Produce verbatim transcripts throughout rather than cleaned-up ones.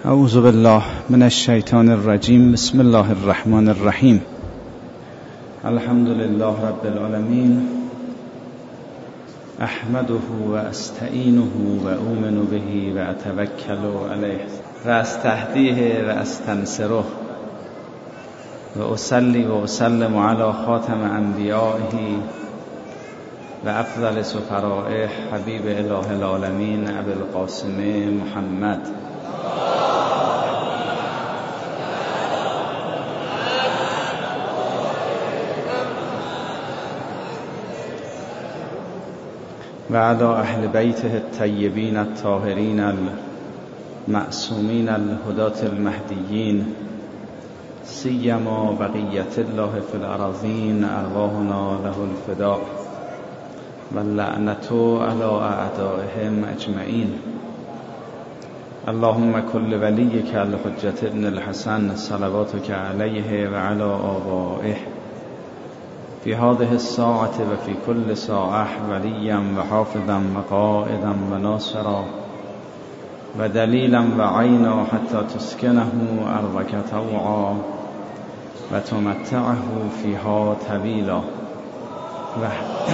اعوذ بالله من الشیطان الرجیم. بسم الله الرحمن الرحیم. الحمد لله رب العالمین. احمده و استعینه و اؤمن به و اتوکل علیه و استهدیه و استنصره و اصلی و اسلم علی خاتم انبیائه و افضل سفرائه حبیب اله العالمین ابی القاسم محمد و علی اهل بیته الطیبین الطاهرین المعصومین الهداة المهدیین سیما بقیت الله فی الارضین ارواحنا له الفداء و اللعنة علی اعدائهم اجمعین. اللهم کل ولیک الحجة ابن الحسن صلواتک علیه و علی آبائه فی هذه الساعة و فی کل ساعة ولیا و حافظا و قائدا و ناصرا و دلیلا و عینا حتی تسکنه ارضک طوعا و تمتعه فیها طویلا و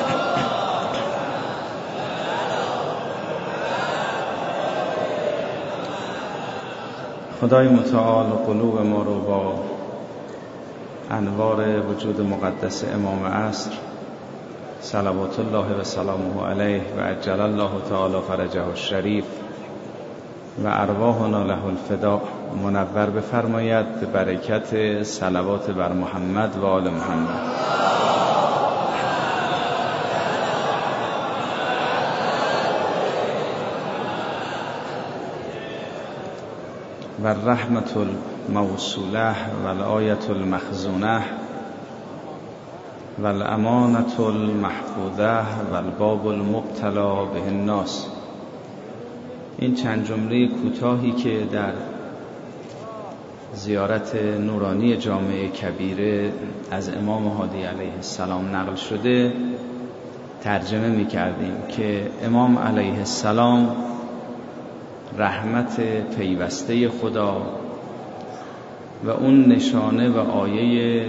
خدای متعال قلوب ما رو با انوار وجود مقدس امام عصر صلوات الله و سلامه علیه و عجل الله تعالی فرجه الشریف و ارواحنا له الفداء منور بفرماید به برکت صلوات بر محمد و آل محمد. و الرحمة الموصوله و الآیة المخزونه و الامانة المحفوظه و الباب المبتلا به الناس. این چند جمله کوتاهی که در زیارت نورانی جامع کبیره از امام هادی علیه السلام نقل شده ترجمه می کردیم که امام علیه السلام رحمت پیوسته خدا و اون نشانه و آیه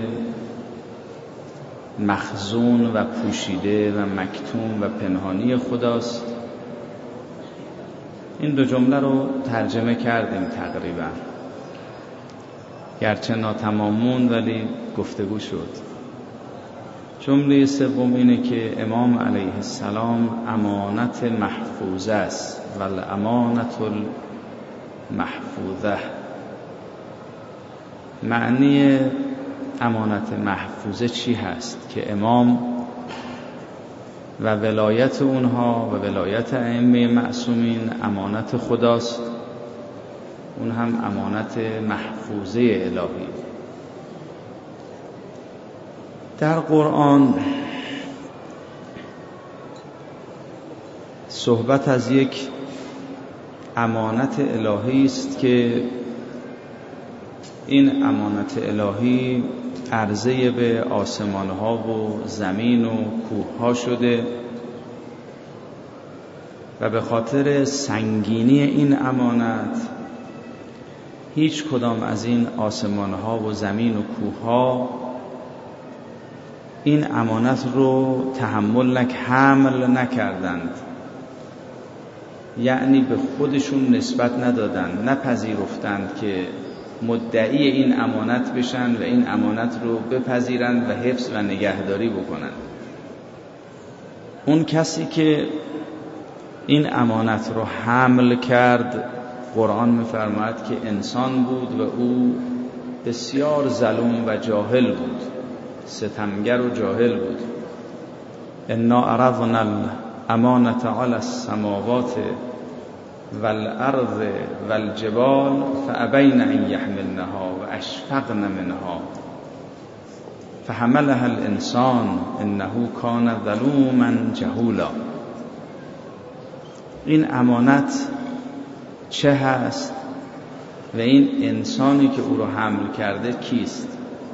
مخزون و پوشیده و مکتوم و پنهانی خداست. این دو جمله رو ترجمه کردیم تقریبا، گرچه ناتمام موند ولی گفتگو شد. جمله سوم اینه که امام علیه السلام امانت محفوظه است و الامانة المحفوظه. معنی امانت محفوظه چی هست؟ که امام و ولایت اونها و ولایت ائمه معصومین امانت خداست، اون هم امانت محفوظه الهی. در قرآن صحبت از یک امانت الهی است که این امانت الهی عرضه به آسمانها و زمین و کوهها شده و به خاطر سنگینی این امانت هیچ کدام از این آسمانها و زمین و کوهها این امانت رو تحمل نک حمل نکردند، یعنی به خودشون نسبت ندادند، نپذیرفتند که مدعی این امانت بشن و این امانت رو بپذیرند و حفظ و نگهداری بکنند. اون کسی که این امانت رو حمل کرد قرآن می‌فرماید که انسان بود و او بسیار ظلوم و جاهل بود، ستمگر و جاهل بود. انا عرضنا الامانة علی السماوات والارض والجبال فابین ان یحملنها و اشفقن منها فحملها الانسان انه کان ظلوما جهولا. این امانت چه هست و این انسانی که او رو حمل کرده کیست؟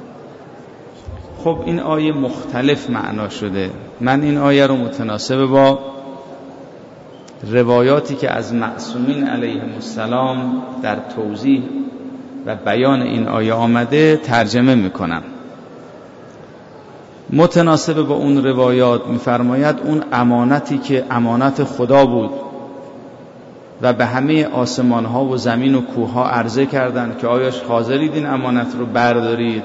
خب این آیه مختلف معنا شده. من این آیه رو متناسب با روایاتی که از معصومین علیهم السلام در توضیح و بیان این آیه آمده ترجمه میکنم. متناسب با اون روایات میفرماید اون امانتی که امانت خدا بود و به همه آسمان ها و زمین و کوه ها عرضه کردند که آیا حاضرید این امانت رو بردارید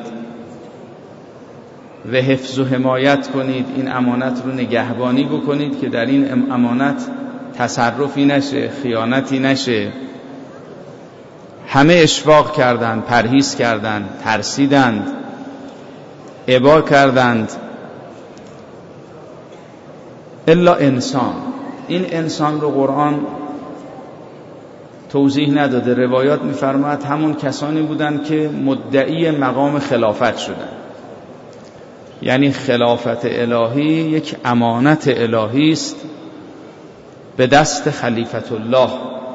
و حفظ و حمایت کنید، این امانت رو نگهبانی بکنید که در این امانت تصرفی نشه، خیانتی نشه. همه اشفاق کردند، پرهیز کردند، ترسیدند، ابا کردند الا انسان. این انسان رو قرآن توضیح نداده. روایات می‌فرماید همون کسانی بودند که مدعی مقام خلافت شدند. یعنی خلافت الهی یک امانت الهی است به دست خلیفت الله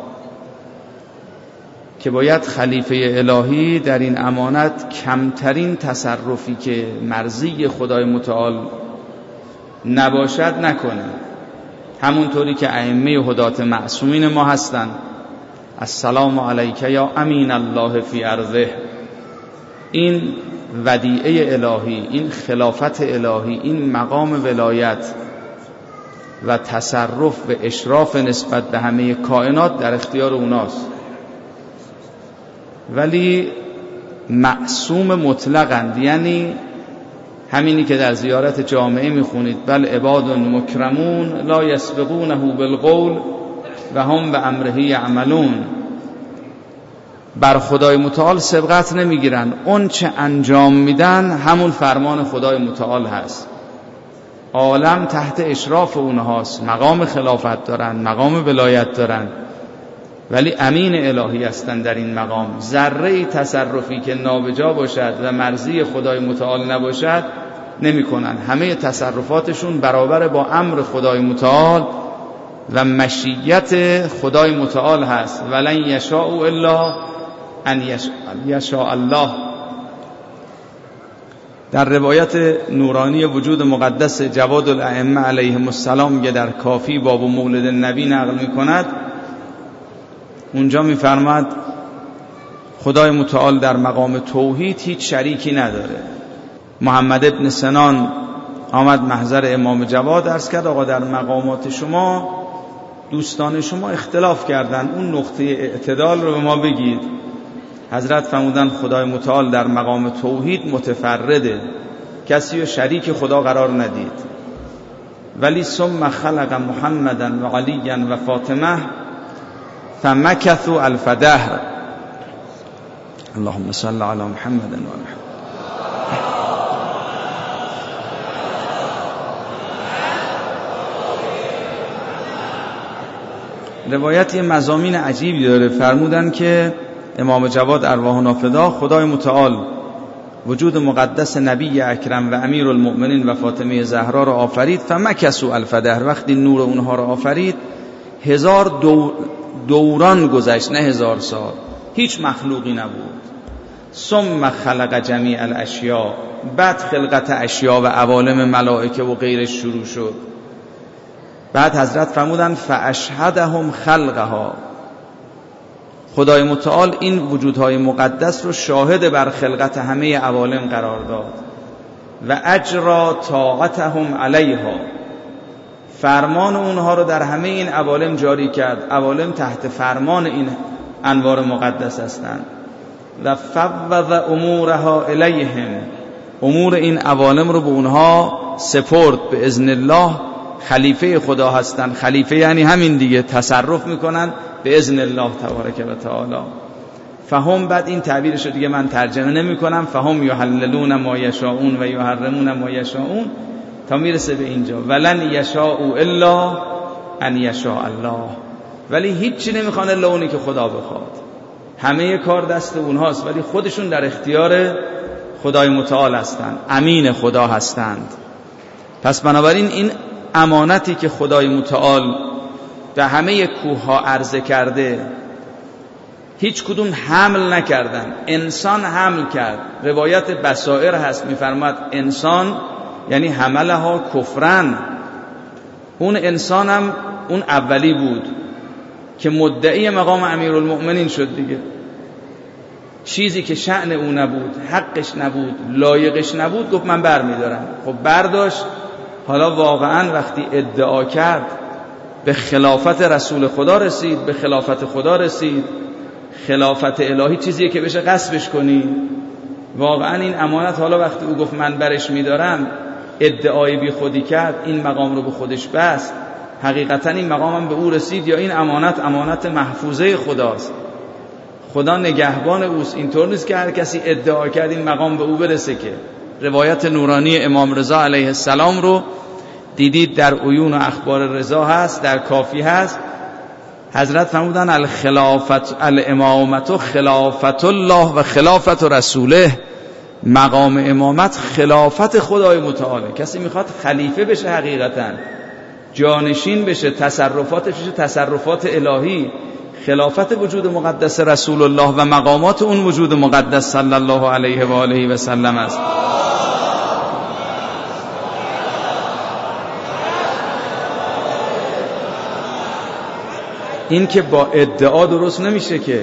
که باید خلیفه الهی در این امانت کمترین تصرفی که مرضی خدای متعال نباشد نکنه. همونطوری که ائمه هدات معصومین ما هستند. السلام علیک یا امین الله فی ارضه. این ودیعه الهی، این خلافت الهی، این مقام ولایت و تصرف و اشراف نسبت به همه کائنات در اختیار اوناست، ولی معصوم مطلقاً. یعنی همینی که در زیارت جامعه میخونید بل عباد مکرمون لا یسبقونه بالقول و هم به امره یعملون. بر خدای متعال سبقت نمیگیرن، اون چه انجام میدن همون فرمان خدای متعال هست. عالم تحت اشراف اونهاست، مقام خلافت دارن، مقام ولایت دارن، ولی امین الهی هستن در این مقام. ذره تصرفی که نابجا باشد و مرضی خدای متعال نباشد نمی کنن. همه تصرفاتشون برابر با امر خدای متعال و مشیت خدای متعال هست. ولن یشاء الا ان یشاء الله. در روایت نورانی وجود مقدس جواد الائمه علیهم السلام که در کافی باب مولد نبی نقل می کند، اونجا می فرماد خدای متعال در مقام توحید هیچ شریکی نداره. محمد ابن سنان آمد محضر امام جواد عرض کرد آقا در مقامات شما دوستان شما اختلاف کردن، اون نقطه اعتدال رو به ما بگید. حضرت فرمودن خدای متعال در مقام توحید متفرده، کسی رو شریک خدا قرار ندید. ولی ثم خلق محمدا و علیا و فاطمه فمکثوا الف دهر. اللهم صل علی محمد و محمد. روایتی مضامین عجیبی داره. فرمودن که امام جواد ارواح نافدا خدای متعال وجود مقدس نبی اکرم و امیر المؤمنین و فاطمه زهرا را آفرید. فمکثوا الف دهر. وقتی نور اونها را آفرید هزار دو دوران گذشت، نه هزار سال. هیچ مخلوقی نبود. ثم خلق جمیع الاشیاء. بعد خلقت اشیاء و عوالم ملائکه و غیرش شروع شد. بعد حضرت فرمودن فاشهدهم خلقها. خدای متعال این وجودهای مقدس رو شاهد بر خلقت همه عوالم قرار داد و اجرا طاعتهم علیها. فرمان اونها رو در همه این عوالم جاری کرد. عوالم تحت فرمان این انوار مقدس هستند. و فوض امورها الیهم. امور این عوالم رو به اونها سپرد. به اذن الله خلیفه خدا هستند. خلیفه یعنی همین دیگه، تصرف میکنن به اذن الله تبارک و تعالی. فهم، بعد این تعبیرش رو دیگه من ترجمه نمی کنم، فهم یحللون ما یشاءون و یحرمون ما یشاءون تا میرسه به اینجا ولن یشاء الا ان یشاء الله. ولی هیچی نمیخوان الا اونی که خدا بخواد. همه کار دست اونهاست، ولی خودشون در اختیار خدای متعال هستند، امین خدا هستند. پس بنابراین این امانتی که خدای متعال به همه کوه ها عرضه کرده هیچ کدوم حمل نکردن. انسان حمل کرد. روایت بصائر هست میفرماد انسان یعنی حملها کفرن. اون انسانم اون اولی بود که مدعی مقام امیرالمؤمنین شد دیگه. چیزی که شأن او نبود، حقش نبود، لایقش نبود، گفت من بر میدارم. خب برداشت. حالا واقعا وقتی ادعا کرد به خلافت رسول خدا رسید، به خلافت خدا رسید. خلافت الهی چیزیه که بشه غصبش کنی. واقعا این امانت، حالا وقتی او گفت من برش میدارم، ادعای بی خودی کرد، این مقام رو به خودش بست، حقیقتا این مقام هم به او رسید یا این امانت امانت محفوظه خداست؟ خدا نگهبان اوست. اینطور نیست که هر کسی ادعا کرد این مقام به او برسه. که روایت نورانی امام رضا علیه السلام رو دیدید در عیون و اخبار رضا هست، در کافی هست. حضرت فرمودن الخلافت الامامت خلافت الله و خلافت رسوله. مقام امامت خلافت خدای متعاله. کسی میخواد خلیفه بشه، حقیقتا جانشین بشه، تصرفاتش بشه تصرفات الهی. خلافت وجود مقدس رسول الله و مقامات اون وجود مقدس صلی الله علیه و آله و سلم است. این که با ادعا درست نمیشه. که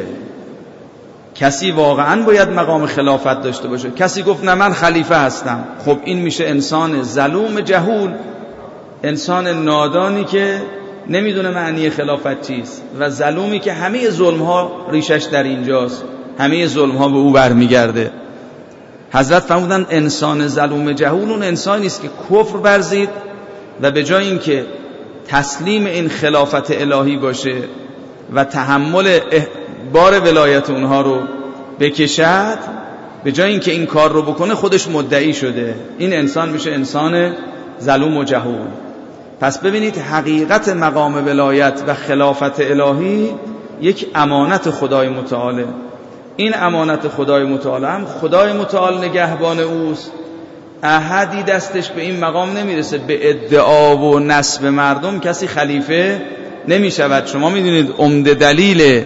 کسی واقعا باید مقام خلافت داشته باشه. کسی گفت نه من خلیفه هستم، خب این میشه انسان ظلوم جهول، انسان نادانی که نمیدونه معنی خلافت چیست و ظلومی که همه ظلم ها ریشش در اینجاست، همه ظلم ها به او برمیگرده. حضرت فرمودن انسان ظلوم جهول اون انسانی است که کفر ورزید و به جای اینکه تسلیم این خلافت الهی باشه و تحمل بار ولایت اونها رو بکشد، به جای اینکه این کار رو بکنه خودش مدعی شده. این انسان میشه انسان ظلوم و جهول. پس ببینید حقیقت مقام ولایت و خلافت الهی یک امانت خدای متعاله. این امانت خدای متعاله هم خدای متعال نگهبان اوست. احدی دستش به این مقام نمیرسه. به ادعا و نسب مردم کسی خلیفه نمیشود. شما میدونید عمده دلیل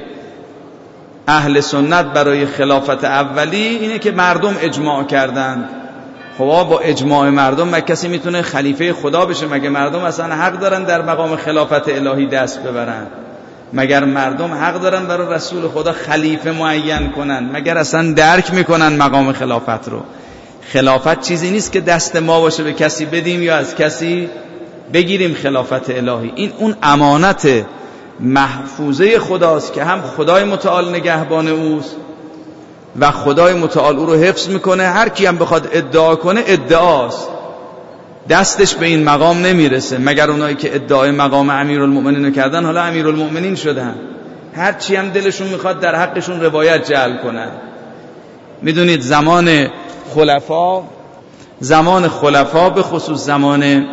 اهل سنت برای خلافت اولی اینه که مردم اجماع کردند. خب با اجماع مردم مگه کسی میتونه خلیفه خدا بشه؟ مگه مردم اصلا حق دارن در مقام خلافت الهی دست ببرن؟ مگر مردم حق دارن برای رسول خدا خلیفه معین کنن؟ مگر اصلا درک میکنن مقام خلافت رو؟ خلافت چیزی نیست که دست ما باشه به کسی بدیم یا از کسی بگیریم. خلافت الهی این اون امانت محفوظه خداست که هم خدای متعال نگهبان اوست و خدای متعال او رو حفظ میکنه. هر کی هم بخواد ادعا کنه ادعاست، دستش به این مقام نمیرسه مگر اونایی که ادعای مقام امیرالمؤمنین کردن حالا امیرالمؤمنین شدن. هر چی هم دلشون میخواد در حقشون روایت جعل کنن. میدونید زمان خلفا زمان خلفا به خصوص زمان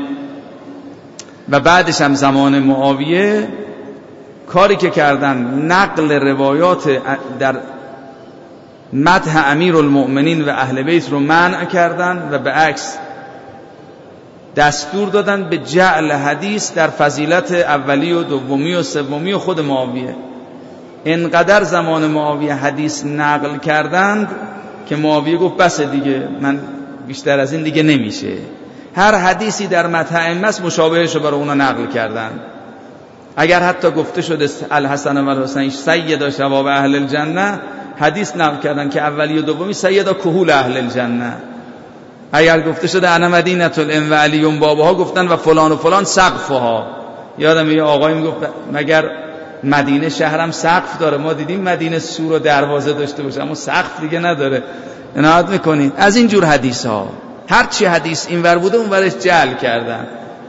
و بعدش هم زمان معاویه کاری که کردن نقل روایات در مدح امیرالمؤمنین و اهل بیت رو منع کردن و به عکس دستور دادن به جعل حدیث در فضیلت اولی و دومی و سومی و خود معاویه. انقدر زمان معاویه حدیث نقل کردند که معاویه گفت بس دیگه، من بیشتر از این دیگه نمیشه. هر حدیثی در مدح ائمه مشابهش رو برای اونا نقل کردن. اگر حتی گفته شده الحسن و الحسین سیدا شباب اهل الجنه، حدیث نقل کردن که اولی و دومی سیدا کهول اهل الجنه. اگر گفته شده انا مدینه العلم و علی بابها، گفتن و فلان و فلان سقفها. یادم یه آقایی میگفت مگر مدینه شهرم سقف داره؟ ما دیدیم مدینه سور و دروازه داشته باشه اما سقف دیگه نداره. عنایت میکنید از این جور حدیث ها. هر چی حدیث اینور بوده اونورش جعل کردن.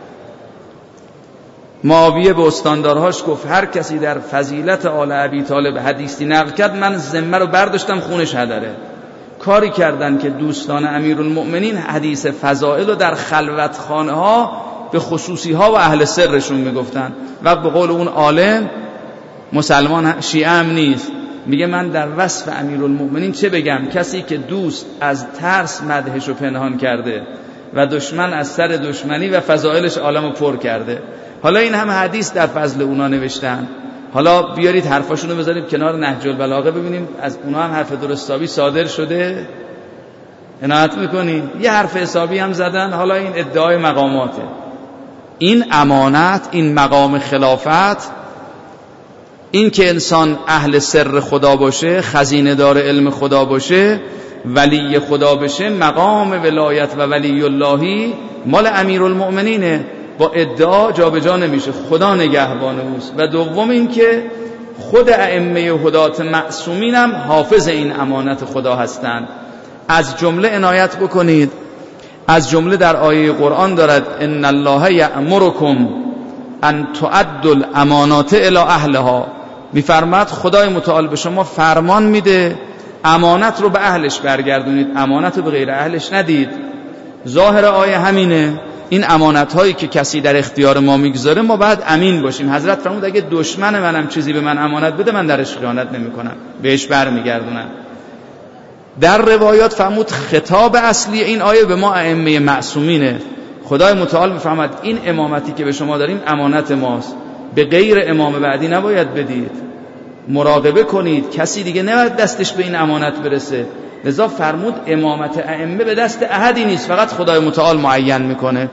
معاویه به استاندارهاش گفت هر کسی در فضیلت آل ابی طالب حدیثی نقل کرد من ذمه رو برداشتم خونش هدره. کاری کردن که دوستان امیرالمؤمنین حدیث فضائل رو در خلوتخانه ها به خصوصی ها و اهل سرشون میگفتن. و به قول اون عالم مسلمان شیعه هم نیست، میگه من در وصف امیرالمؤمنین چه بگم؟ کسی که دوست از ترس مدحش رو پنهان کرده و دشمن از سر دشمنی و فضائلش عالمو پر کرده. حالا این هم حدیث در فضل اونا نوشتن. حالا بیارید حرفاشونو بذاریم کنار نهج البلاغه ببینیم از اونا هم حرف درستابی صادر شده. عنایت میکنید یه حرف حسابی هم زدن. حالا این ادعای مقاماته. این امانت، این مقام خلافت، این که انسان اهل سر خدا باشه، خزینه دار علم خدا باشه، ولی خدا بشه، مقام ولایت و ولی اللهی مال امیرالمؤمنینه، با ادعا جابجا نمیشه، خدا نگهبان اوست. و دوم این که خود ائمه هدات معصومین هم حافظ این امانت خدا هستند. از جمله عنایت بکنید، از جمله در آیه قرآن دارد ان الله یأمرکم ان تؤدوا الامانات الی اهلها، میفرماد خدای متعال به شما فرمان میده امانت رو به اهلش برگردونید، امانت رو به غیر اهلش ندید. ظاهر آیه همینه. این امانت هایی که کسی در اختیار ما میگذاره ما باید امین باشیم. حضرت فرمود اگه دشمن منم چیزی به من امانت بده من درش خیانت نمی کنم، بهش برمیگردونم. در روایات فرمود خطاب اصلی این آیه به ما ائمه معصومینه. خدای متعال میفرماد این امامتی که به شما داریم امانت ماست، به غیر امام بعدی نباید بدید، مراقبه کنید، کسی دیگه نباید دستش به این امانت برسه. لذا فرمود امامت ائمه به دست احدی نیست، فقط خدای متعال معین میکنه.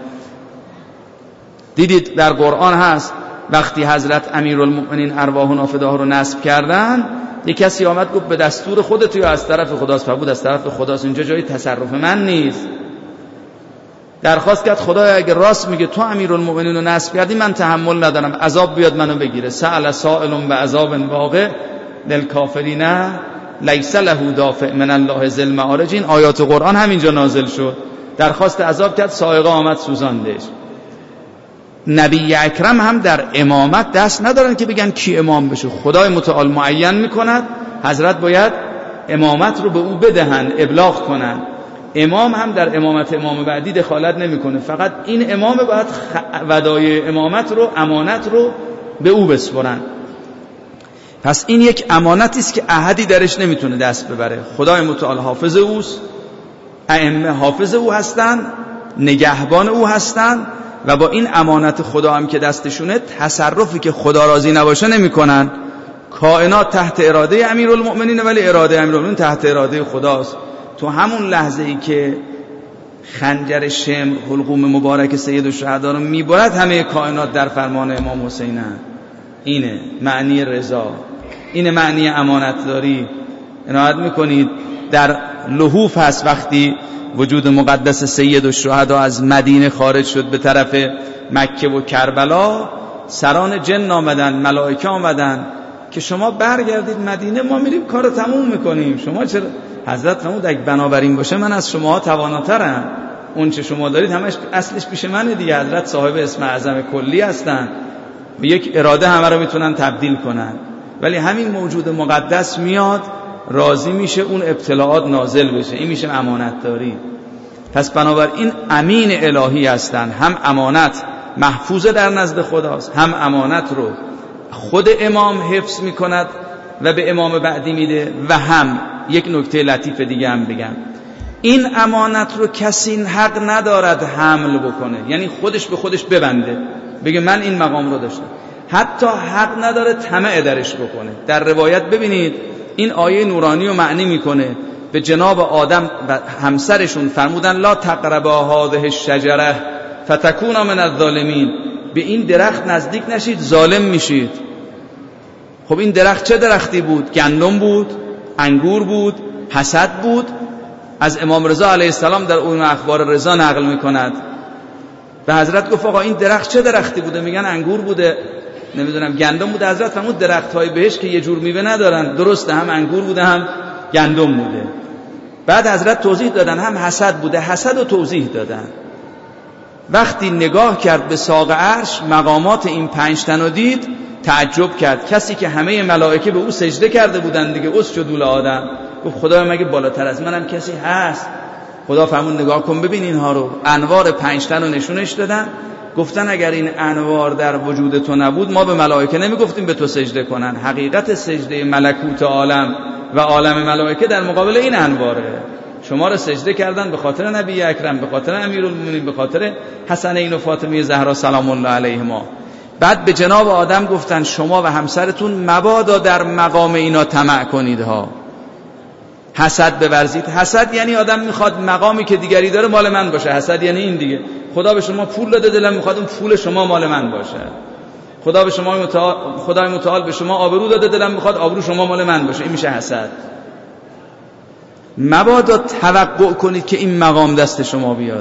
دیدید در قرآن هست وقتی حضرت امیرالمؤمنین ارواحنا فداها رو نصب کردن، یک کسی آمد گفت به دستور خودت یا از طرف خداست؟ فرمود از طرف خداست، اینجا جای تصرف من نیست. درخواست کرد خدایا اگه راست میگه تو امیرالمؤمنین رو نصب کردی من تحمل ندارم، عذاب بیاد منو بگیره. سأل سائل بعذاب واقع للکافرین لیس له دافع من الله ذی المعارج. این آیات قرآن همینجا نازل شد. درخواست عذاب کرد، صاعقه آمد سوزاندش. نبی اکرم هم در امامت دست ندارن که بگن کی امام بشه، خدای متعال معین میکند، حضرت باید امامت رو به او بدهن، ابلاغ کنن. امام هم در امامت امام بعدی دخالت نمیکنه، فقط این امام باید ودای امامت رو، امانت رو به او بسپرن. پس این یک امانتی است که احدی درش نمیتونه دست ببره. خدای متعال حافظ اوست، ائمه حافظ او هستند، نگهبان او هستند و با این امانت خدا هم که دستشونه تصرفی که خدا راضی نباشه نمیکنن. کائنات تحت اراده امیرالمؤمنین ولی اراده امیرالمؤمنین تحت اراده خداست. تو همون لحظه ای که خنجر شمر حلقوم مبارک سید الشهدا رو میبرد همه کائنات در فرمان امام حسینن. اینه معنی رضا، اینه معنی امانت داری. عنایت میکنید در لحوف هست وقتی وجود مقدس سید الشهدا از مدینه خارج شد به طرف مکه و کربلا، سران جن آمدن، ملائکه آمدن که شما برگردید مدینه، ما میریم کارو تموم میکنیم، شما چرا؟ حضرت فرمود اگه بنابراین باشه من از شما تواناترم، اون چه شما دارید همش اصلش پیش منه دیگه. حضرت صاحب اسم اعظم کلی هستن، به یک اراده همه رو میتونن تبدیل کنن، ولی همین موجود مقدس میاد راضی میشه اون ابتلاعات نازل بشه. این میشه امانت داری. پس بنابراین امین الهی هستن، هم امانت محفوظه در نزد خداست، هم امانت رو خود امام حفظ میکند و به امام بعدی میده. و هم یک نکته لطیف دیگه هم بگم، این امانت رو کسی حق ندارد حمل بکنه، یعنی خودش به خودش ببنده بگه من این مقام رو داشتم، حتی حق نداره طمع درش بکنه. در روایت ببینید این آیه نورانی رو معنی میکنه. به جناب آدم و همسرشون فرمودن لا تقربا هذه الشجره فتکونا من الظالمین، به این درخت نزدیک نشید ظالم میشید. خب این درخت چه درختی بود؟ گندم بود، انگور بود، حسد بود. از امام رضا علیه السلام در اون اخبار رضا نقل میکند به حضرت گفت آقا این درخت چه درختی بوده؟ میگن انگور بوده، نمیدونم گندم بوده. حضرت فرمود درخت های بهشت که یه جور میوه ندارن، درسته هم انگور بوده هم گندم بوده. بعد حضرت توضیح دادن هم حسد بوده، حسد رو توضیح دادن. وقتی نگاه کرد به ساق عرش مقامات این پنج تن رو دید تعجب کرد. کسی که همه ملائکه به او سجده کرده بودن دیگه، اسجدوا لآدم، گفت خدا مگه بالاتر از منم کسی هست؟ خدا فرمود نگاه کن ببین اینها رو. انوار پنج تن رو نشونش دادن، گفتن اگر این انوار در وجود تو نبود ما به ملائکه نمیگفتیم به تو سجده کنن. حقیقت سجده ملکوت عالم و عالم ملائکه در مقابل این انواره. شما رو سجده کردن به خاطر نبی اکرم، به خاطر امیرالمومنین، به خاطر حسنین و فاطمه زهرا سلام الله علیهما. بعد به جناب آدم گفتن شما و همسرتون مبادا در مقام اینا طمع کنید ها، حسد بورزید. حسد یعنی آدم میخواد مقامی که دیگری داره مال من باشه، حسد یعنی این دیگه. خدا به شما پول داده، دلم میخواد اون پول شما مال من باشه. خدا به شما متعال خدای متعال به شما آبرو داده، دلم میخواد آبرو شما مال من باشه. این میشه حسد. مبادا توقع کنید که این مقام دست شما بیاد.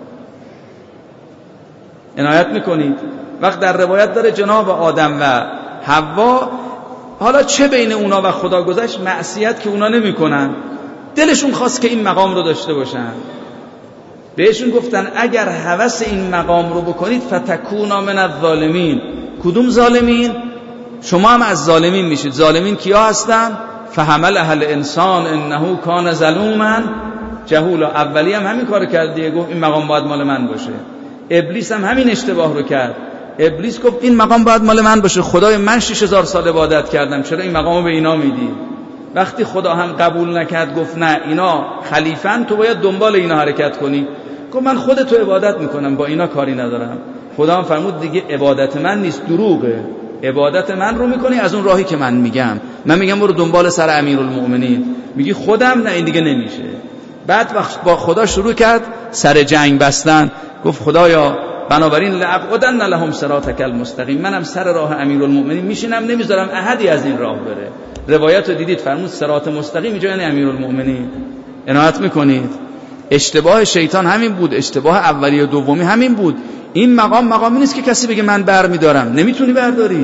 عنایت میکنید وقت در روایت داره جناب آدم و حوا، حالا چه بین اونا و خدا گذشت، معصیت که اونا نمی کنن، دلشون خواست که این مقام رو داشته باشن. بهشون گفتن اگر هوس این مقام رو بکنید فتکونا من الظالمین. کدوم ظالمین؟ شما هم از ظالمین میشید. ظالمین کیا هستن؟ فحمل اهل انسان انه کان ظلوما جهولا. اولی هم همین کارو کرد دیگه، گفت این مقام باید مال من باشه. ابلیس هم همین اشتباه رو کرد. ابلیس گفت این مقام باید مال من باشه، خدای من شش هزار سال عبادت کردم، چرا این مقامو به اینا میدی؟ وقتی خدا هم قبول نکرد، گفت نه اینا خلیفن، تو باید دنبال اینا حرکت کنی. گفت من خودت رو عبادت میکنم، با اینا کاری ندارم. خدا هم فرمود دیگه عبادت من نیست، دروغه. عبادت من رو میکنی از اون راهی که من میگم. من میگم برو دنبال سر امیرالمؤمنین، میگی خودم، نه این دیگه نمیشه. بعد وقت با خدا شروع کرد سر جنگ بستن، گفت خدایا بنابراین لأقعدن لهم صراطک المستقیم، منم سر راه امیرالمؤمنین میشینم، نمیذارم احدی از این راه بره. روایت رو دیدید، فرمود صراط مستقیم اینجا یعنی امیرالمؤمنین. عنایت میکنید اشتباه شیطان همین بود، اشتباه اولی و دومی همین بود. این مقام مقامی نیست که کسی بگه من بر میدارم، نمیتونی برداری.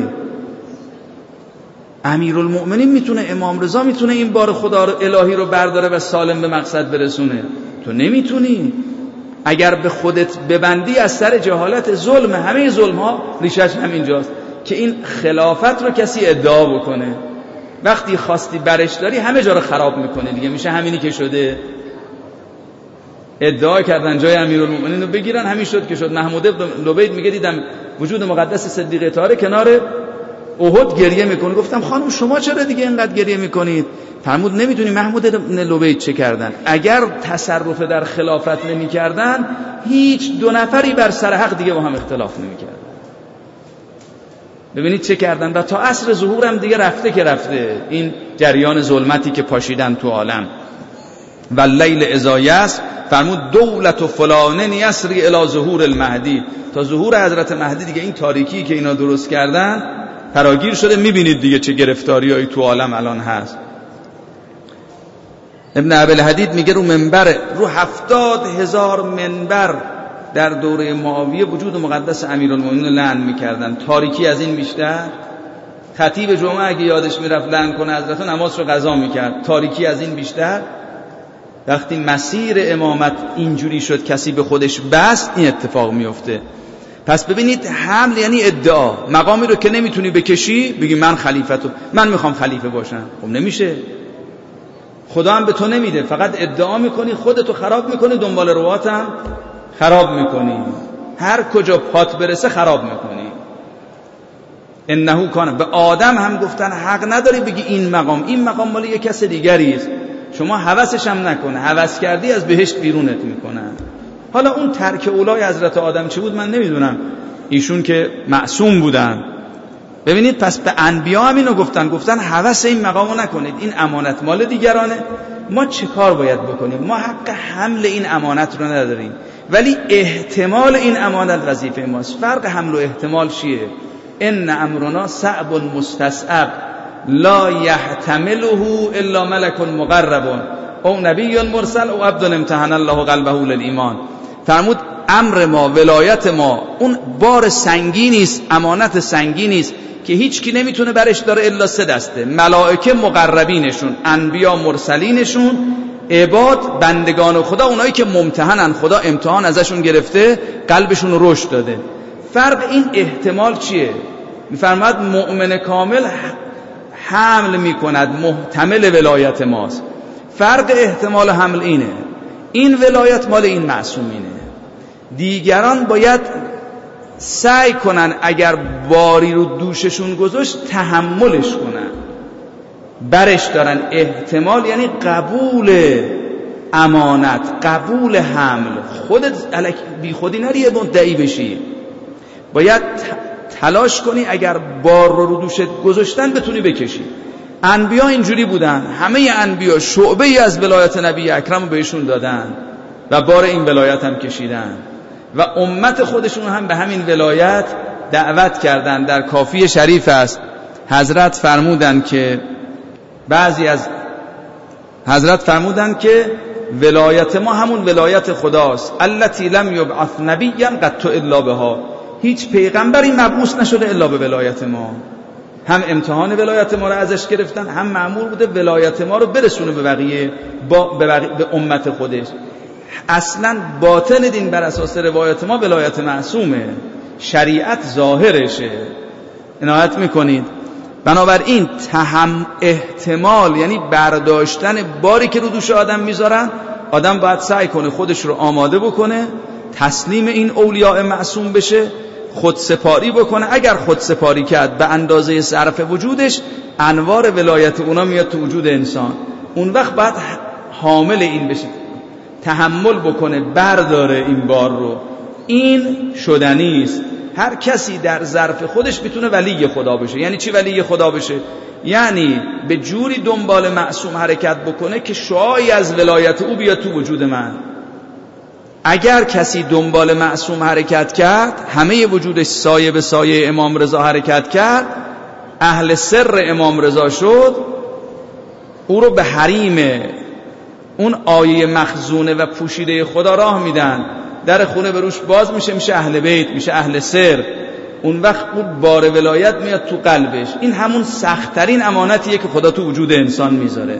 امیرالمؤمنین میتونه، امام رضا میتونه این بار خدا رو الهی رو برداره و سالم به مقصد برسونه، تو نمیتونی. اگر به خودت ببندی از سر جهالت، ظلم، همه ظلم ها ریشش همینجاست که این خلافت رو کسی ادعا بکنه. وقتی خواستی برش داری همه جا رو خراب میکنه دیگه، میشه همینی که شده. ادعا کردن جای امیرالمؤمنین رو بگیرن، همین شد که شد. محمود ابن لبید میگه دیدم وجود مقدس صدیقه طاهره کنار احد گریه میکنه. گفتم خانم شما چرا دیگه اینقدر گریه میکنید؟ فرمود نمیدونی محمود ابن لبید چه کردن؟ اگر تصرف در خلافت نمیکردن هیچ دو نفری بر سر حق دیگه با هم اختلاف نمیکردن. ببینید چه کردن. و تا عصر ظهورم دیگه رفته که رفته این جریان ظلمتی که پاشیدن تو عالم. و لیل اذا یسر، فرمود دولت و فلانن یسری الی ظهور المهدی، تا ظهور حضرت مهدی دیگه این تاریکی که اینا درست کردن فراگیر شده. میبینید دیگه چه گرفتاریایی تو عالم الان هست. ابن ابوالحدید میگه رو منبر، رو هفتاد هزار منبر در دوره معاویه وجود مقدس امیرالمومنین لعن میکردن. تاریکی از این بیشتر؟ خطیب جمعه اگه یادش میرفت لعن کنه حضرت، نماز رو قضا میکرد. تاریکی از این بیشتر؟ وقتی مسیر امامت اینجوری شد کسی به خودش بست، این اتفاق میفته. پس ببینید حمل یعنی ادعا. مقامی رو که نمیتونی بکشی بگی من خلیفتو، من میخوام خلیفه باشم، خب نمیشه. خدا هم به تو نمیده، فقط ادعا میکنی، خودتو خراب میکنی، دنبال رواتم خراب میکنی، هر کجا پات برسه خراب میکنی. انه کان. به آدم هم گفتن حق نداری بگی این مقام، این مقام مال یک کس دیگری است، شما هوسش هم نکنه، هوس کردی از بهشت بیرونت میکنن. حالا اون ترک اولای حضرت آدم چی بود من نمیدونم، ایشون که معصوم بودن. ببینید پس به انبیا هم اینو گفتن، گفتن هوس این مقامو نکنید، این امانت مال دیگرانه. ما چه کار باید بکنیم؟ ما حق حمل این امانت رو نداریم، ولی احتمال این امانت وظیفه ماست. فرق حمل و احتمال چیه؟ ان امرنا صعب مستصعب لا یحتمله الا ملک مقرب او نبی مرسل او عبد امتحن الله قلبه للایمان. فرمود امر ما، ولایت ما، اون بار سنگینی است، امانت سنگینی است که هیچ کی نمیتونه برش داره الا سه دسته: ملائکه مقربینشون، انبیا مرسلینشون، عباد بندگان خدا، اونایی که ممتحنن، خدا امتحان ازشون گرفته، قلبشون رو رشد داده. فرق این احتمال چیه؟ میفرماد مؤمن کامل حمل میکند، محتمل ولایت ماست. فرق احتمال حمل اینه، این ولایت مال این معصومینه. دیگران باید سعی کنن اگر باری رو دوششون گذاشت تحملش کنن، برش دارن. احتمال یعنی قبول امانت، قبول حمل. خودت بی خودی نری یه مدعی بشی، باید تلاش کنی اگر بار رو رو دوشت گذاشتن بتونی بکشی. انبیا اینجوری بودن، همه انبیا شعبه ای از ولایت نبی اکرم رو بهشون دادن و بار این ولایت هم کشیدن. و امت خودشون هم به همین ولایت دعوت کردن. در کافی شریف است حضرت فرمودن که بعضی از حضرت فرمودن که ولایت ما همون ولایت خداست، التی لم یبعث نبیا قط الا بها، هیچ پیغمبری مبعوث نشده الا به ولایت ما. هم امتحان ولایت ما رو ازش گرفتن، هم مأمور بوده ولایت ما رو برسونه به بقیه، با به, بقیه به امت خودش. اصلا باطن دین بر اساس روایت ما ولایت معصومه، شریعت ظاهرشه. عنایت میکنید. بنابراین تهم احتمال یعنی برداشتن باری که رو دوش آدم میذارن، آدم باید سعی کنه خودش رو آماده بکنه، تسلیم این اولیاء معصوم بشه، خودسپاری بکنه. اگر خودسپاری کرد به اندازه صرف وجودش، انوار ولایت اونا میاد تو وجود انسان. اون وقت باید حامل این بشه، تحمل بکنه، برداره این بار رو. این شدنی است. هر کسی در ظرف خودش میتونه ولی خدا بشه. یعنی چی ولی خدا بشه؟ یعنی به جوری دنبال معصوم حرکت بکنه که شعاعی از ولایت او بیاد تو وجود من. اگر کسی دنبال معصوم حرکت کرد، همه وجودش سایه به سایه امام رضا حرکت کرد، اهل سر امام رضا شد، او رو به حریم اون آیه مخزونه و پوشیده خدا راه میدن، در خونه به روش باز میشه، میشه اهل بیت، میشه اهل سر. اون وقت اون بار ولایت میاد تو قلبش. این همون سخت‌ترین امانتیه که خدا تو وجود انسان میذاره.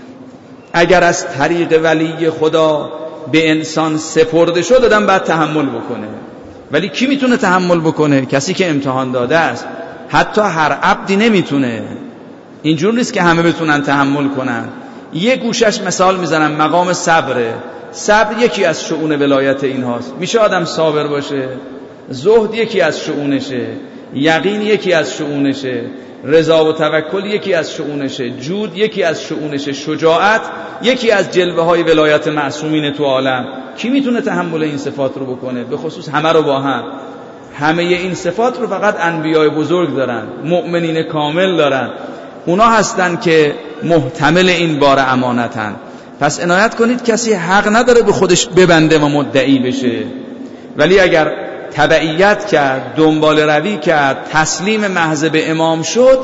اگر از طریق ولی خدا به انسان سپرده شد، آدم باید تحمل بکنه. ولی کی میتونه تحمل بکنه؟ کسی که امتحان داده است. حتی هر عبدی نمیتونه. اینجور نیست که همه بتونن تحمل کنن. یه گوشش مثال میزنم، مقام صبره. صبر یکی از شؤون ولایت این هاست. میشه آدم صابر باشه. زهد یکی از شؤونشه، یقین یکی از شؤونشه، رضا و توکل یکی از شؤونشه، جود یکی از شؤونشه، شجاعت یکی از جلوه های ولایت معصومین تو عالم. کی میتونه تحمل این صفات رو بکنه؟ به خصوص همه رو با هم. همه این صفات رو فقط انبیاء بزرگ دارن، مؤمنین کامل دارن. اونا هستن که محتمل این بار امانتن. پس عنایت کنید، کسی حق نداره به خودش ببنده و مدعی بشه. ولی اگر تبعیت کرد، دنبال روی کرد، تسلیم محض به امام شد،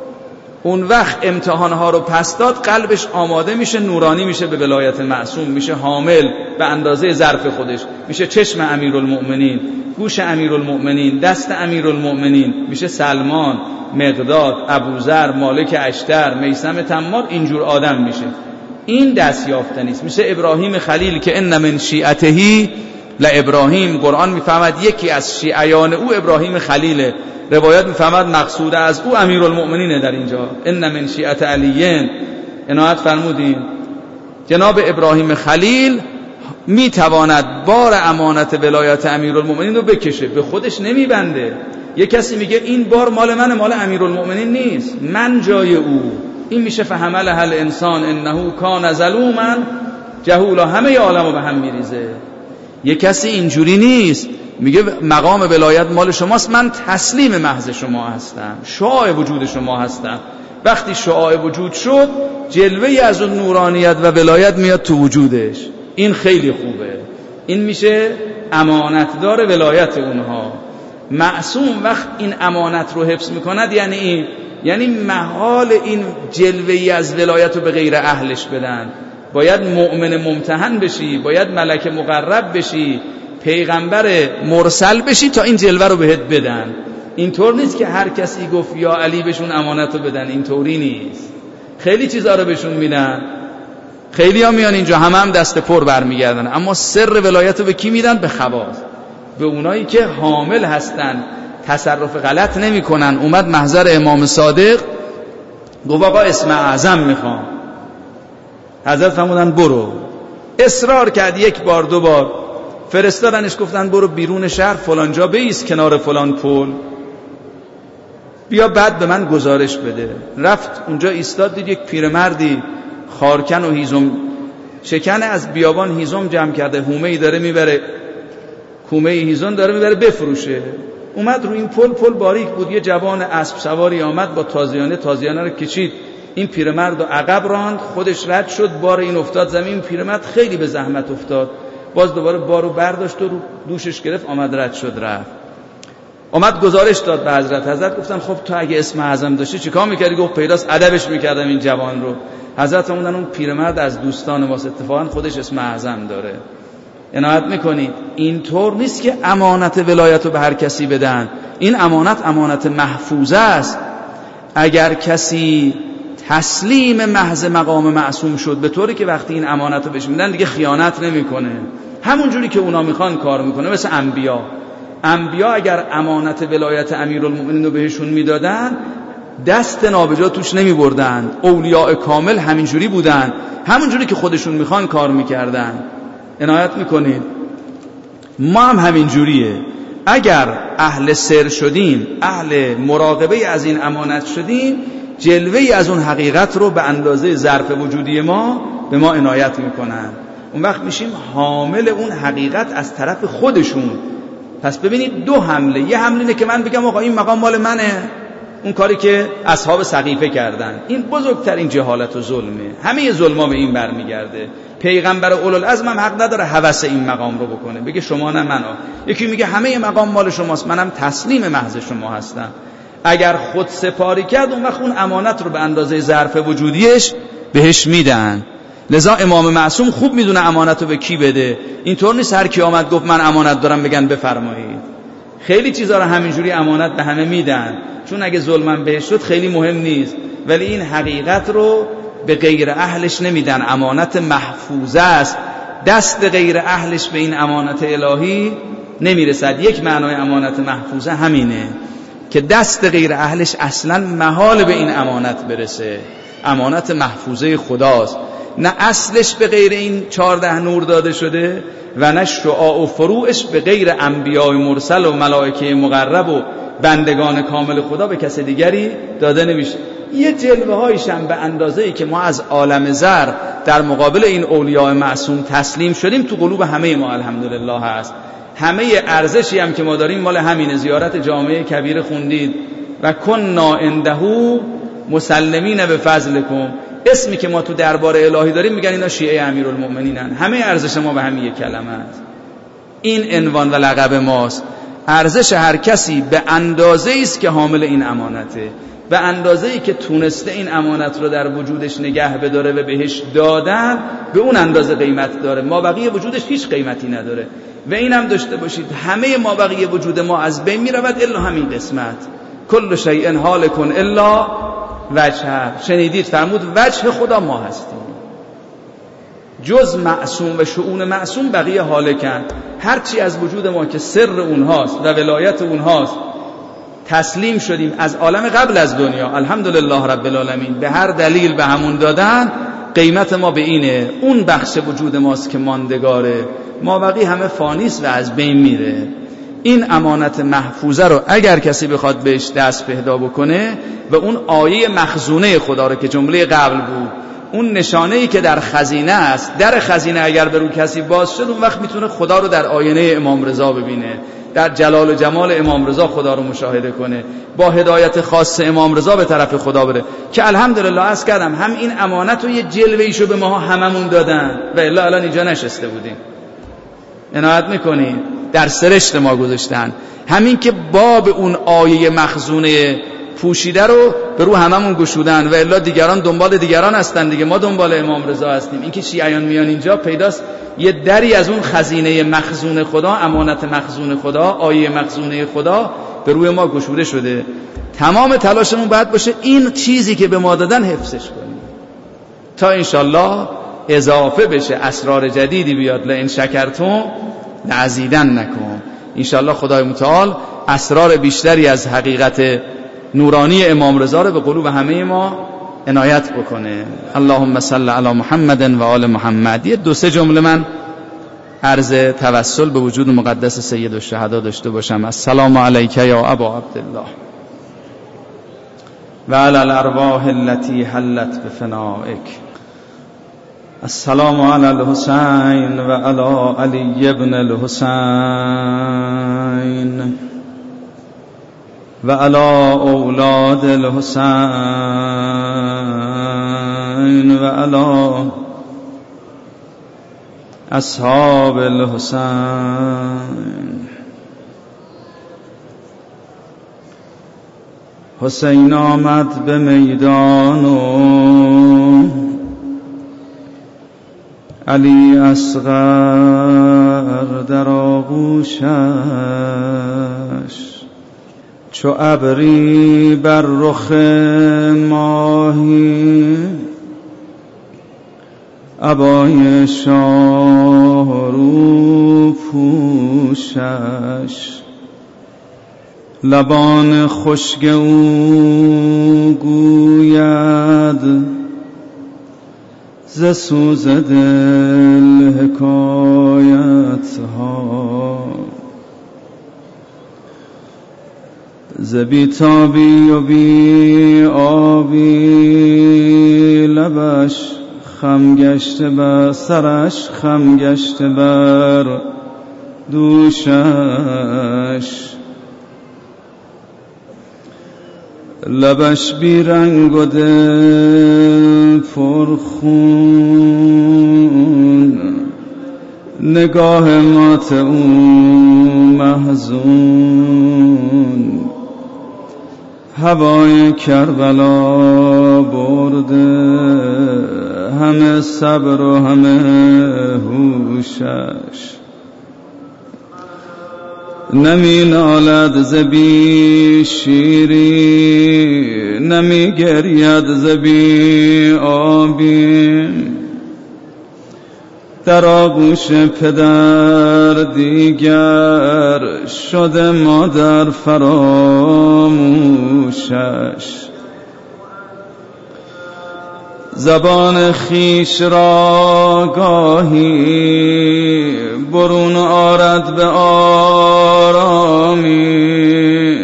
اون وقت امتحانها رو پس داد، قلبش آماده میشه، نورانی میشه به ولایت معصوم، میشه حامل به اندازه ظرف خودش، میشه چشم امیرالمؤمنین، گوش امیرالمؤمنین، دست امیرالمؤمنین، میشه سلمان، مقداد، ابوذر، مالک اشتر، میثم تمار. اینجور آدم میشه. این دست یافتنی است. میشه ابراهیم خلیل که ان من شیعته لابراهیم. قرآن میفهمد یکی از شیعیان او ابراهیم خلیله. روایت میفهمد مقصود از او امیرالمؤمنینه. در اینجا ان من شیعت علیین. عنایت فرمودین جناب ابراهیم خلیل میتواند بار امانت ولایت امیرالمؤمنین رو بکشه، به خودش نمیبنده. یه کسی میگه این بار مال منه، مال امیرالمؤمنین نیست، من جای او. این میشه فحمل هل انسان انه کان ظلوما جهولا. همه عالمو به هم میریزه. یه کسی اینجوری نیست، میگه مقام ولایت مال شماست، من تسلیم محض شما هستم، شعاع وجود شما هستم. وقتی شعاع وجود شد، جلوه از اون نورانیت و ولایت میاد تو وجودش. این خیلی خوبه. این میشه امانتدار ولایت اونها. معصوم وقت این امانت رو حفظ میکند، یعنی این یعنی محال این جلوه‌ای از ولایت رو به غیر اهلش بدن. باید مؤمن ممتحن بشی، باید ملک مقرب بشی، پیغمبر مرسل بشی تا این جلوه رو بهت بدن. اینطور نیست که هر کسی گفت یا علی بهشون امانت رو بدن. اینطوری نیست. خیلی چیزا رو بهشون میدن. خیلی ها میان اینجا همه هم دست پر برمیگردن، اما سر ولایت رو به کی میدن؟ به خواص، به اونایی که حامل هستن، تصرف غلط نمی کنن. اومد محضر امام صادق گفت آقا اسم اعظم میخوام. حضرت فرمودن برو. اصرار کرد یک بار دو بار، فرستادنش گفتن برو بیرون شهر فلان جا بایست کنار فلان پل، بیا بعد به من گزارش بده. رفت اونجا ایستاد، دید یک پیرمردی خارکن و هیزم شکن از بیابان هیزم جمع کرده، هومه‌ای داره میبره، کومه هیزم داره میبره بفروشه. اومد رو این پل، پل باریک بود، یه جوان اسب سواری آمد با تازیانه، تازیانه رو کشید، این پیرمرد رو عقب راند، خودش رد شد، بار این افتاد زمین. پیرمرد خیلی به زحمت افتاد، باز دوباره بارو برداشت و رو دوشش گرفت، آمد رد شد رفت. آمد گزارش داد به حضرت. حضرت گفتن خب تو اگه اسم اعظم داشتی چیکار میکردی؟ گفت پیداست ادبش میکردم این جوان رو. حضرت موندن اون پیرمرد از دوستان ماست، اتفاقا خودش اسم اعظم داره. عنایت میکنید اینطور نیست که امانت ولایت رو به هر کسی بدن. این امانت امانت محفوظه است. اگر کسی تسلیم محض مقام معصوم شد به طوری که وقتی این امانت رو بهش میدن دیگه خیانت نمیکنه، همون جوری که اونا میخوان کار میکنه. مثل انبیا انبیا اگر امانت ولایت امیرالمومنین رو بهشون میدادن دست نابجا توش نمی بردن. اولیاء کامل همینجوری بودن، همونجوری که خودشون میخوان کار میکردن. عنایت میکنید ما هم همینجوریه. اگر اهل سر شدیم، اهل مراقبه از این امانت شدیم، جلوه‌ای از اون حقیقت رو به اندازه ظرف وجودی ما به ما عنایت میکنن. اون وقت میشیم حامل اون حقیقت از طرف خودشون. پس ببینید دو حمله. یه حمله اینه که من بگم آقا این مقام مال منه، اون کاری که اصحاب سقیفه کردن، این بزرگترین جهالت و ظلمه. همه ظلما به این برمیگرده. پیغمبر اولوالعزم هم حق نداره هوس این مقام رو بکنه، بگه شما نه منو. یکی میگه همه مقام مال شماست، منم تسلیم محض شما هستم. اگر خود سپاری کرد اون وقت اون امانت رو به اندازه ظرف وجودیش بهش میدن. لذا امام معصوم خوب میدونه امانت رو به کی بده. اینطور نیست هر کی آمد گفت من امانت دارم بگن بفرمایید. خیلی چیزا رو همینجوری امانت به همه میدن، چون اگه ظلمم بهش شد خیلی مهم نیست، ولی این حقیقت رو به غیر اهلش نمیدن. امانت محفوظه است، دست غیر اهلش به این امانت الهی نمیرسد. یک معنای امانت محفوظه همینه که دست غیر اهلش اصلا محال به این امانت برسه. امانت محفوظه خداست، نه اصلش به غیر این چارده نور داده شده و نه شعاع و فروعش به غیر انبیاء مرسل و ملائکه مقرب و بندگان کامل خدا به کس دیگری داده نمیشه. یه جلوه هایش هم به اندازه‌ای که ما از عالم زر در مقابل این اولیاء معصوم تسلیم شدیم تو قلوب همه ما الحمدلله هست. همه ارزشی هم که ما داریم مال همینه. زیارت جامع کبیر خوندید و کنا عنده مسلمین به فضلکم. اسمی که ما تو دربار الهی داریم میگن اینا شیعه امیرالمومنینن. همه ارزش ما به همین یک کلمه است. این عنوان و لقب ماست. ارزش هر کسی به اندازه‌ای است که حامل این امانته، به اندازه‌ای که تونسته این امانت رو در وجودش نگه بداره و بهش دادن، به اون اندازه قیمت داره. ما بقیه وجودش هیچ قیمتی نداره. و اینم داشته باشید همه ما بقیه وجود ما از بین میرود الا همین قسمت. کل شیء هالک الا وجهه. شنیدید فرمود وجه خدا ما هستیم. جز معصوم و شؤون معصوم بقیه هالکن. هرچی از وجود ما که سر اونهاست و ولایت اونهاست تسلیم شدیم از عالم قبل از دنیا، الحمدلله رب العالمین، به هر دلیل به همون دادن، قیمت ما به اینه. اون بخش وجود ماست که ماندگاره، ما بقیه همه فانیست و از بین میره. این امانت محفوظه رو اگر کسی بخواد بهش دست پیدا بکنه و اون آیه مخزونه خدا رو که جمله قبل بود، اون نشانه‌ای که در خزینه است، در خزینه اگر به رو کسی باز شد، اون وقت میتونه خدا رو در آینه امام رضا ببینه، در جلال و جمال امام رضا خدا رو مشاهده کنه، با هدایت خاص امام رضا به طرف خدا بره. که الحمدلله عرض کردم هم این امانت رو یه جلوه‌ایشو به ما هممون دادن و الا الان اینجا نشسته بودیم. عنایت میکنید در سرشت ما گذاشتن. همین که باب اون آیه مخزونه پوشیده رو به رو هممون گشودن و الا دیگران دنبال دیگران هستن دیگه، ما دنبال امام رضا هستیم. این که شیعیان میان اینجا پیداست یه دری از اون خزینه مخزون خدا، امانت مخزون خدا، آیه مخزونه خدا به روی ما گشوده شده. تمام تلاشمون باید باشه این چیزی که به ما دادن حفظش کنیم تا انشالله اضافه بشه، اسرار جدیدی بیاد. لئن شکرتم لازیدنکم. انشالله خدای متعال اسرار بیشتری از حقیقت نورانی امام رضا رو به قلوب همه ما عنایت بکنه. اللهم صل علی محمد و آل محمد. یه دو سه جمله من عرض توسل به وجود مقدس سید الشهدا داشته باشم. السلام علیک یا ابا عبدالله و علی الارواح التي حلت بفنائک. السلام علی الحسین و علی علی ابن الحسین و علی اولاد الحسین و علی اصحاب الحسین. حسین آمد به میدان و علی اصغر در آغوشش، چو ابری بر رخ ماهی عبای شاه رو پوشش. لبان خشک او گوید ز سوز دل حکایت ها، ز بیتابی و بی آبی لبش خم گشته بر سرش، خم گشته بر دوشش. لبش بی رنگ و دل پرخون، نگاه مات او محزون. هوای کربلا برده همه صبر و همه هوشش. نمی نالد ز بی شیری، نمی گرید ز بی آبی. در آغوش پدر دیگر شده مادر فراموشش. زبان خیش را گاهی برون آرد به آرامی،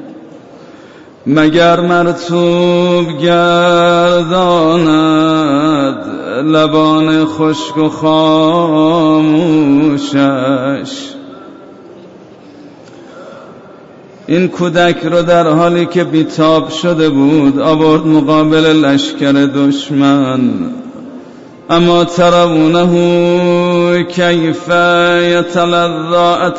مگر مرطوب گرداند لبان خشک و خاموشش. این کودک رو در حالی که بیتاب شده بود آورد مقابل لشکر دشمن. اما ترونه کیف یتلظی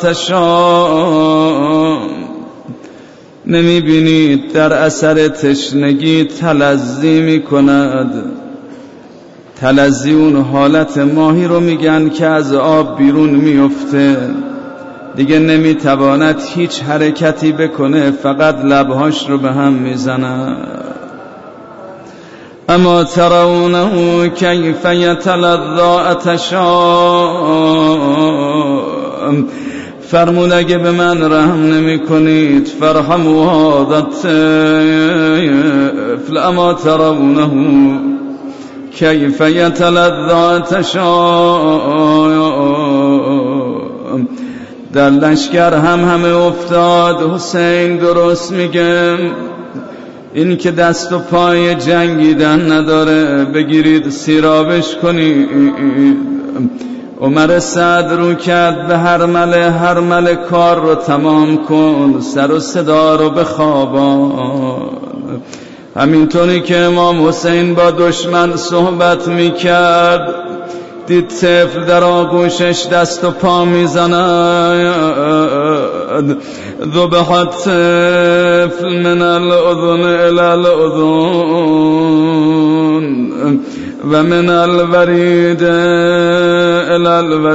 عطشا، نمی بینید در اثر تشنگی تلظی می کند. تلظی اون حالت ماهی رو میگن که از آب بیرون میفته، دیگه نمیتواند هیچ حرکتی بکنه، فقط لبهاش رو به هم میزنه. اما ترونه کیف یتلظی عطشا، فرمود اگه به من رحم نمی کنید فرحموا هذا الطفل. اما ترونه کیف یتلظی عطشا. در لشکر هم همه افتاد. حسین درست میگم، این که دست و پای جنگیدن نداره بگیرید سیرابش کنید. عمر سعد رو کرد به هرمله، هرمله کار رو تمام کن، سر و صدا رو بخوابان. همینطوری که امام حسین با دشمن صحبت میکرد دید طفل در آغوشش دست و پا میزند. ذبح الطفل من الاذن الى الاذن و من الورید الى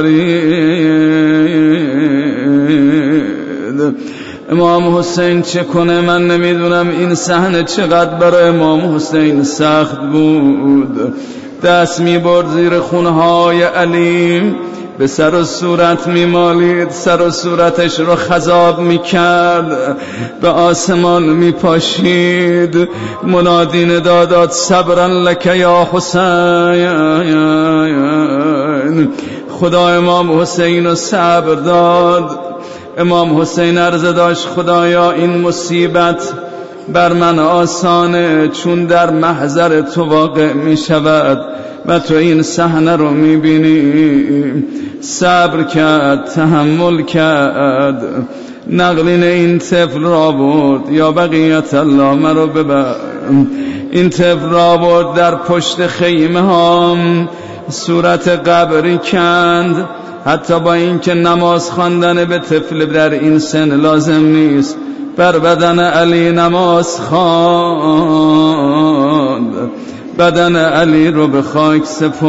الورید. امام حسین چه کنه؟ من نمیدونم. این صحنه چقدر برای امام حسین سخت بود. دست می برد زیر خونهای علیم، به سر و صورت می مالید، سر و صورتش رو خضاب می کرد، به آسمان می پاشید، منادی ندا داد صبرا لک یا حسین. خدا امام حسین رو صبر داد. امام حسین عرض داشت خدایا این مصیبت بر من آسانه، چون در محضر تو واقع می شود و تو این صحنه رو می بینی. صبر کرد، تحمل کرد، نقلین این طفل را برد. یا بقیت الله مرا ببر. این طفل را برد در پشت خیمه ها، صورت قبری کند، حتی با اینکه نماز خواندن به طفل در این سن لازم نیست، بر بدن علی نماز خواند، بدن علی رو به خاک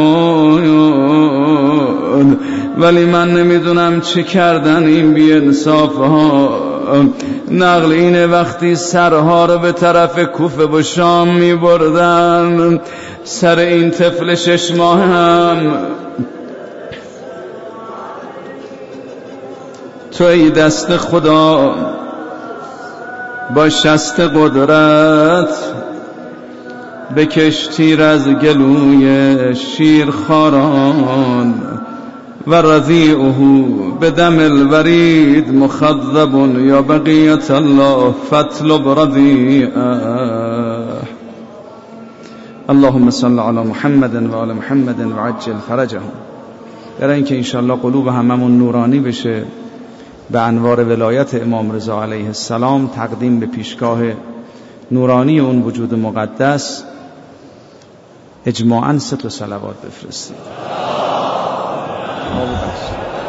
سپرد. ولی من نمیدونم چه کردن این بی‌انصاف ها. نقل اینه وقتی سرها رو به طرف کوفه و شام می بردن، سر این طفل شش ماه هم تو ای دست خدا با شست قدرت بکش تیر از گلوی شیر خاران، و رضیعه بدم الورید مخضب یا بقیت الله فاطلب رضیعه. اللهم صل علی محمد و آل محمد و عجل فرجهم. در اینکه انشاءالله قلوب هممون نورانی بشه به انوار ولایت امام رضا علیه السلام، تقدیم به پیشگاه نورانی اون وجود مقدس اجماعاً ست و صلوات بفرستید.